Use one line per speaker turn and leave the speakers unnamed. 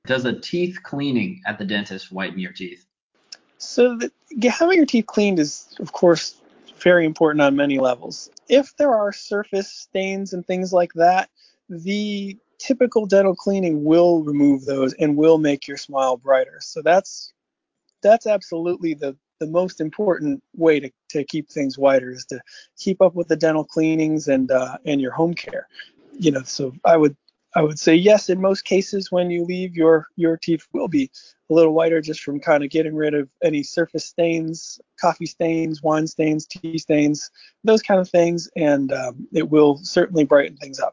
Does a teeth cleaning at the dentist whiten your teeth?
So having your teeth cleaned is, of course, very important on many levels. If there are surface stains and things like that, the typical dental cleaning will remove those and will make your smile brighter. So that's absolutely the most important way to keep things whiter, is to keep up with the dental cleanings and your home care. So I would say yes, in most cases when you leave, your teeth will be a little whiter just from kind of getting rid of any surface stains, coffee stains, wine stains, tea stains, those kind of things, and it will certainly brighten things up.